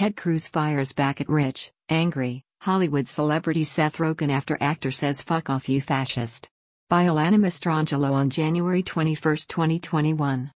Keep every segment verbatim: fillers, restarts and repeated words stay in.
Ted Cruz fires back at rich, angry, Hollywood celebrity Seth Rogen after actor says "fuck off you fascist." By Alana Mastrangelo on January twenty-first, twenty twenty-one.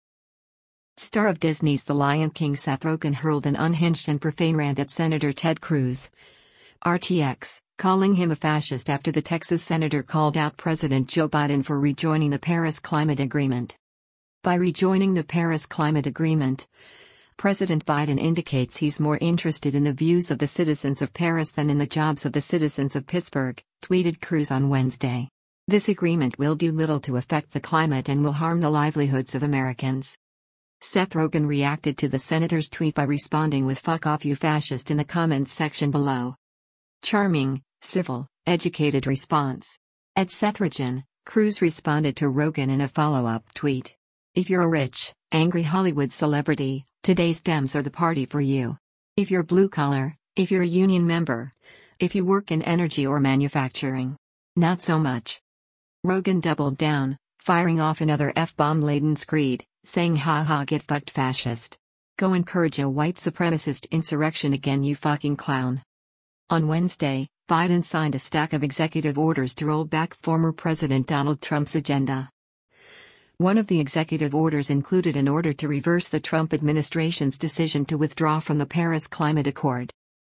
Star of Disney's The Lion King Seth Rogen hurled an unhinged and profane rant at Senator Ted Cruz, R T X, calling him a fascist after the Texas senator called out President Joe Biden for rejoining the Paris Climate Agreement. By rejoining the Paris Climate Agreement, President Biden indicates he's more interested in the views of the citizens of Paris than in the jobs of the citizens of Pittsburgh, tweeted Cruz on Wednesday. This agreement will do little to affect the climate and will harm the livelihoods of Americans. Seth Rogen reacted to the senator's tweet by responding with "fuck off you fascist" in the comments section below. Charming, civil, educated response. At Seth Rogen, Cruz responded to Rogen in a follow-up tweet. If you're a rich, angry Hollywood celebrity, today's Dems are the party for you. If you're blue-collar, if you're a union member, if you work in energy or manufacturing, not so much. Rogen doubled down, firing off another F-bomb-laden screed, saying "ha ha get fucked fascist. Go encourage a white supremacist insurrection again you fucking clown." On Wednesday, Biden signed a stack of executive orders to roll back former President Donald Trump's agenda. One of the executive orders included an order to reverse the Trump administration's decision to withdraw from the Paris Climate Accord.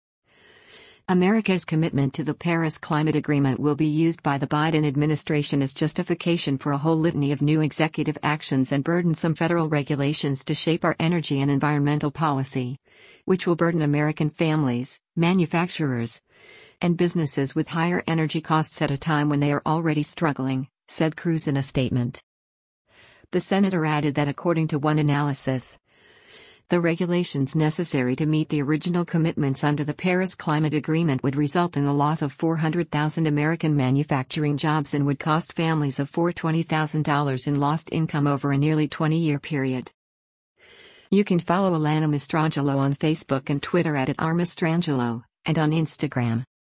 America's commitment to the Paris Climate Agreement will be used by the Biden administration as justification for a whole litany of new executive actions and burdensome federal regulations to shape our energy and environmental policy, which will burden American families, manufacturers, and businesses with higher energy costs at a time when they are already struggling, said Cruz in a statement. The senator added that according to one analysis, the regulations necessary to meet the original commitments under the Paris Climate Agreement would result in the loss of four hundred thousand American manufacturing jobs and would cost families of four hundred twenty thousand dollars in lost income over a nearly twenty-year period. You can follow Alana Mastrangelo on Facebook and Twitter at, at r mastrangelo, and on Instagram